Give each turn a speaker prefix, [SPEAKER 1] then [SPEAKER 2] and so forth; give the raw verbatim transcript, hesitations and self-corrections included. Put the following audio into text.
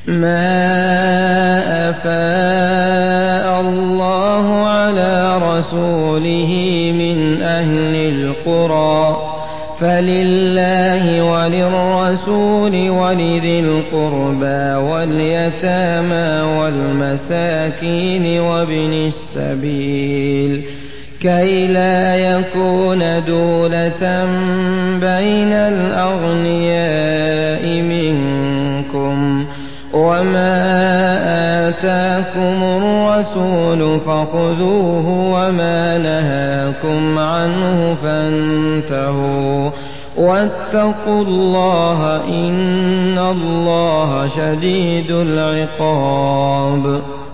[SPEAKER 1] ما أفاء الله على رسوله من أهل القرى فلله وللرسول ولذي القربى واليتامى والمساكين وابن السبيل كي لا يكون دولة بين الأغنياء منكم وما آتاكم الرسول فخذوه وما نهاكم عنه فانتهوا واتقوا الله إن الله شديد العقاب.